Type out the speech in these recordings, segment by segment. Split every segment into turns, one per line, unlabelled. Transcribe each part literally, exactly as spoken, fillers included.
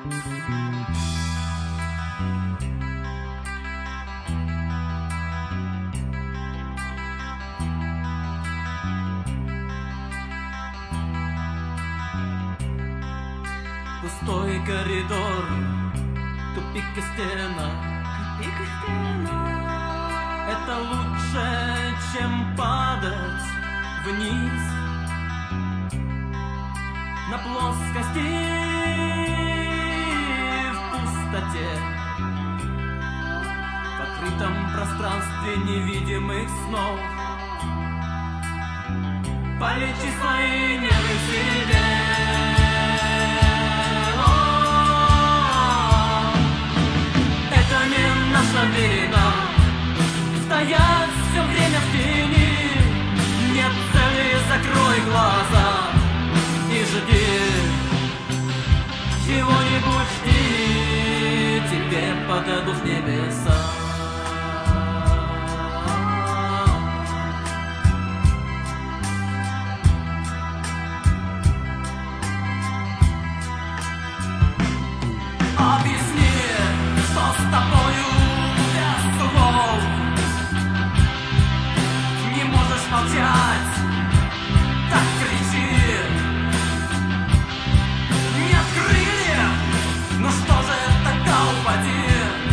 Пустой коридор, тупик и стена, тупик и стена. Это лучше, чем падать вниз на плоскости в пустоте, в открытом пространстве невидимых снов. Полечи свои нервы в себе. Вина. Стоять все время в тени, нет цели, закрой глаза и жди чего-нибудь, жди, тебе подадут небеса. Объясни, что с тобою молчать, так кричи. Нет крыльев, ну что же тогда упади.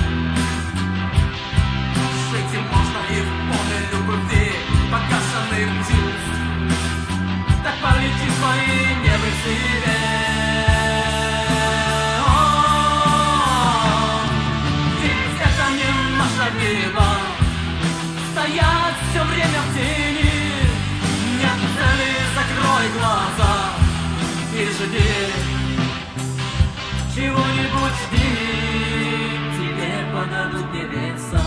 Жить им можно и в полной любви, погашенных чувств. Так полечи свои нервы в себе. Ведь это не наша вина, стоять все время в тени. Закрой глаза и жди чего-нибудь, жди, тебе подадут небеса.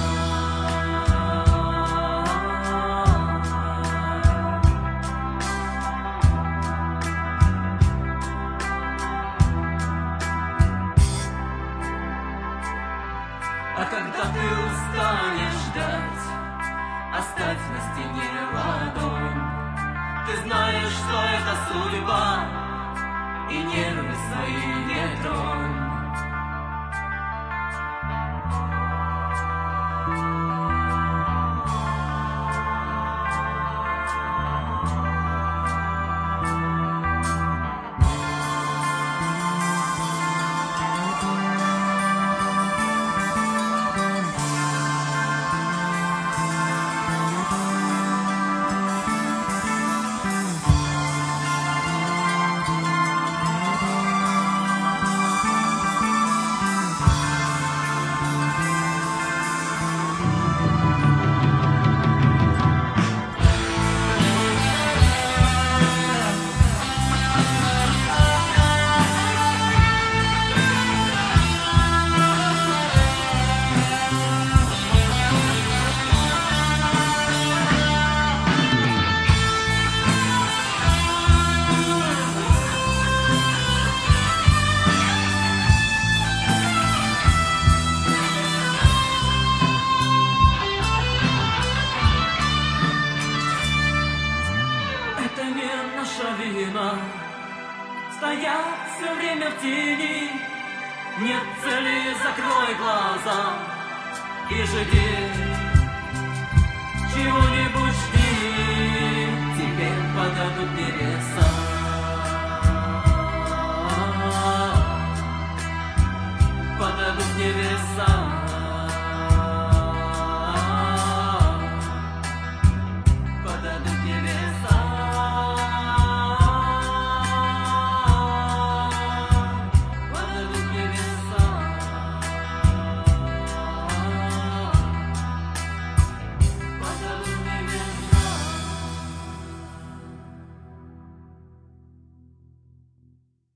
А когда ты устанешь ждать, оставь на стене ладонь. Ты знаешь, что это судьба, и нервы свои не тронь. Вина. Стоять все время в тени, нет цели, закрой глаза и жди чего-нибудь, жди, тебе подадут небеса.